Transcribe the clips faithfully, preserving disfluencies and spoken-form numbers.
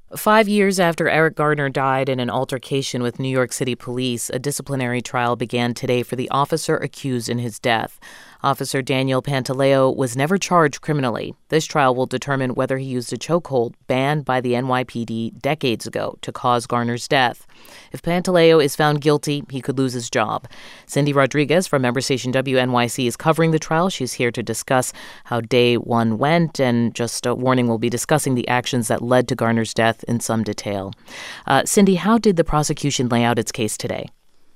Five years after Eric Garner died in an altercation with New York City police, a disciplinary trial began today for the officer accused in his death. Officer Daniel Pantaleo was never charged criminally. This trial will determine whether he used a chokehold banned by the N Y P D decades ago to cause Garner's death. If Pantaleo is found guilty, he could lose his job. Cindy Rodriguez from member station W N Y C is covering the trial. She's here to discuss how day one went, and just a warning, we'll be discussing the actions that led to Garner's death in some detail. Uh, Cindy, how did the prosecution lay out its case today?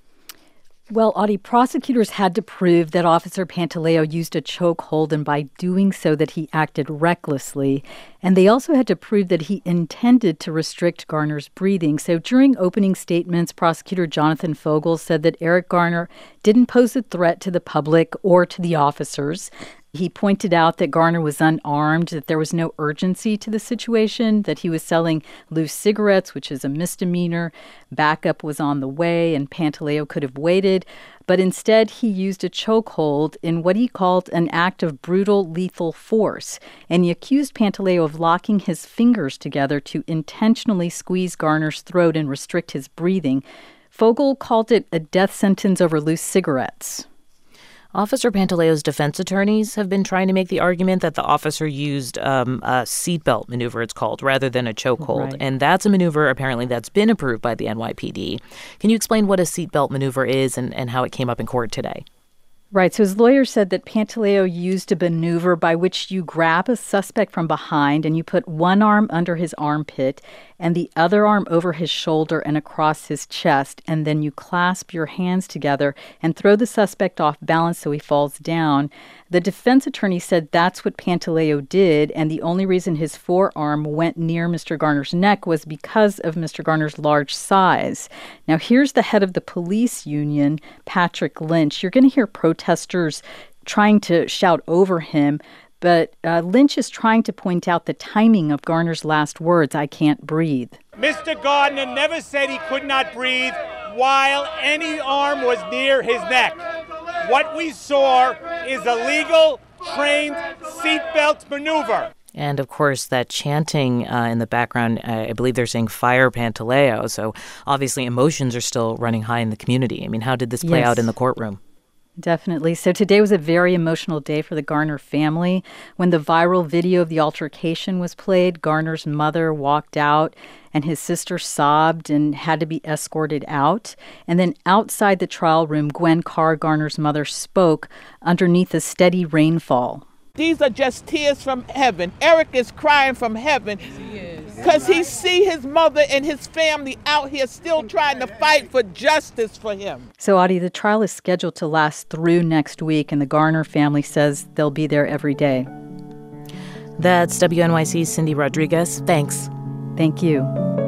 Well, Audie, prosecutors had to prove that Officer Pantaleo used a chokehold, and by doing so that he acted recklessly. And they also had to prove that he intended to restrict Garner's breathing. So during opening statements, prosecutor Jonathan Fogel said that Eric Garner didn't pose a threat to the public or to the officers. He pointed out that Garner was unarmed, that there was no urgency to the situation, that he was selling loose cigarettes, which is a misdemeanor. Backup was on the way, and Pantaleo could have waited. But instead, he used a chokehold in what he called an act of brutal, lethal force. And he accused Pantaleo of locking his fingers together to intentionally squeeze Garner's throat and restrict his breathing. Fogel called it a death sentence over loose cigarettes. Officer Pantaleo's defense attorneys have been trying to make the argument that the officer used um, a seatbelt maneuver, it's called, rather than a chokehold. Right. And that's a maneuver, apparently, that's been approved by the N Y P D. Can you explain what a seatbelt maneuver is and, and how it came up in court today? Right. So his lawyer said that Pantaleo used a maneuver by which you grab a suspect from behind and you put one arm under his armpit and the other arm over his shoulder and across his chest. And then you clasp your hands together and throw the suspect off balance so he falls down. The defense attorney said that's what Pantaleo did. And the only reason his forearm went near Mister Garner's neck was because of Mister Garner's large size. Now, here's the head of the police union, Patrick Lynch. You're going to hear protesters trying to shout over him. But uh, Lynch is trying to point out the timing of Garner's last words, "I can't breathe." Mister Garner never said he could not breathe while any arm was near his neck. What we saw is a legal, trained seatbelt maneuver. And, of course, that chanting uh, in the background, uh, I believe they're saying "Fire Pantaleo." So, obviously, emotions are still running high in the community. I mean, how did this play Yes. out in the courtroom? Definitely. So today was a very emotional day for the Garner family. When the viral video of the altercation was played, Garner's mother walked out and his sister sobbed and had to be escorted out. And then outside the trial room, Gwen Carr, Garner's mother, spoke underneath a steady rainfall. These are just tears from heaven. Eric is crying from heaven because he see his mother and his family out here still trying to fight for justice for him. So, Audie, the trial is scheduled to last through next week, and the Garner family says they'll be there every day. That's W N Y C's Cindy Rodriguez. Thanks. Thank you.